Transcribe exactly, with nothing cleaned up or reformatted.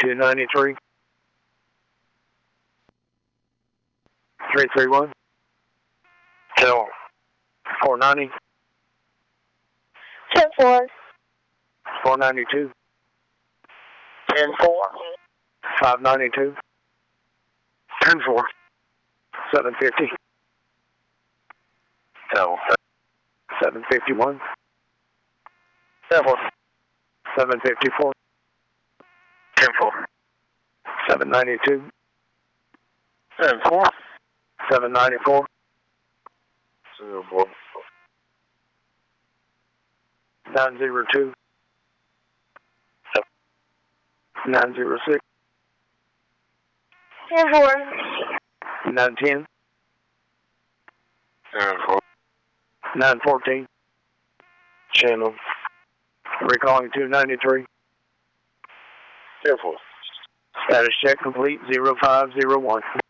two ninety-three. three three one. Tell four ninety. ten four. four ninety-two. ten four. five ninety-two. ten four. seven fifty. Tell seven fifty-one. ten four. seven fifty-four. ten four. seven ninety-two. ten four. seven ninety-four. zero four. nine zero two. nine zero six. ten four. nine ten. ten four. nine fourteen. Channel. Recalling two ninety-three. ten four. Status check complete. zero five zero one.